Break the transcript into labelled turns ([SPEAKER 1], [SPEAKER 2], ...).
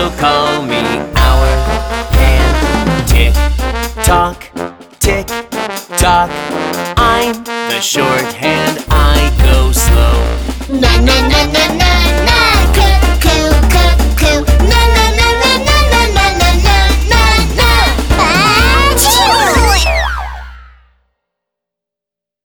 [SPEAKER 1] also call me hour hand. Tick tock, tick tock. I'm the shorthand, I go slow.
[SPEAKER 2] Na na na na na.